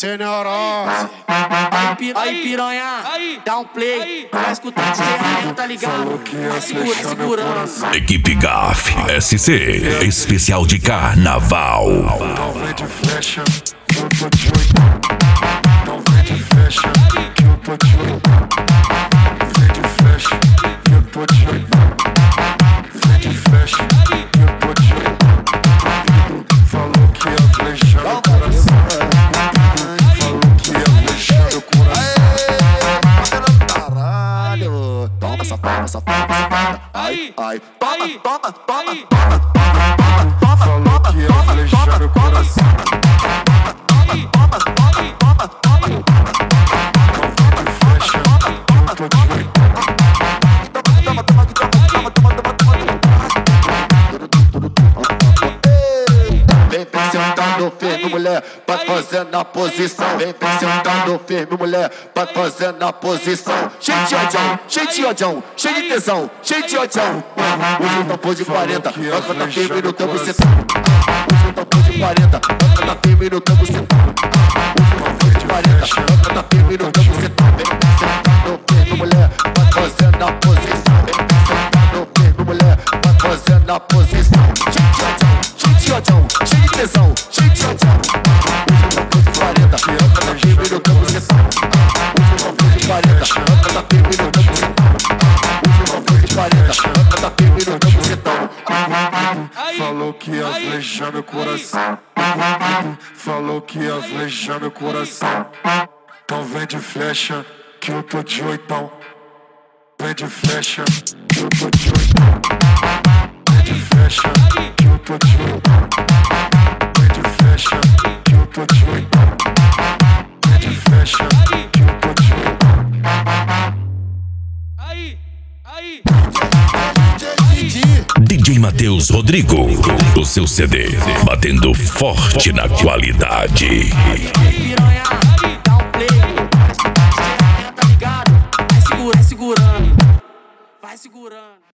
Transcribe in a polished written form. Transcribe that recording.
sem neurose. Aí piranha, dá um play, vai escutar de terra, tá ligado? Segura, segurando. Equipe GAF SC, especial de carnaval. Não vem de flecha, que eu tô de oitão. Não vem de flecha, que eu tô de oitão. Vem de flecha, que eu tô de oitão. Vem de flecha, que eu tô de oitão. Falou que ia flechar no coração. Falou que ia flechar no coração. Caralho. Toma essa toma, essa toma, essa toma. Ai, ai. Toma, toma, toma, toma. Falou que ia flechar no coração. Toma, toma, toma, toma. Não vem de flecha, que eu tô de oitão. Toma, toma, toma, toma, toma, toma, toma. Vem sentando firme, mulher, vai fazendo a posição. Vem sentando firme, mulher, vai fazendo a posição. Cheio de odião, cheio de odião, cheio de tesão, cheio de odião. Hoje eu tampou de 40, vai cantar firme no teu bucetão. Hoje eu tampou de 40, vai cantar firme no teu bucetão. Hoje eu tampou de 40, vai cantar firme no teu bucetão. Vem sentando firme, mulher, vai fazendo a posição. Vem sentando firme, mulher, vai fazendo a posição. Cheio de odião, cheio de tesão, cheio de odião. Hoje eu tampou de 40, vai cantar firme no teu bucetão. Hoje eu tampou de 40, vai cantar firme no teu bucetão. Hoje eu tampou de 40, vai cantar firme no teu bucetão. Falou que ia flechar meu coração. Falou que ia flechar meu coração. Então vem de flecha, que eu tô de oitão. Vem de flecha, que eu tô de oitão. Vem de flecha, que eu tô de oitão. Vem de flecha, que eu tô de oitão. Vem de flecha, que eu tô de oitão. DJ Matheus Rodrigo, o seu CD, batendo forte na qualidade. Piranha, dá um play, vai escutar de terra, tá ligado? Vai segurando, vai segurando.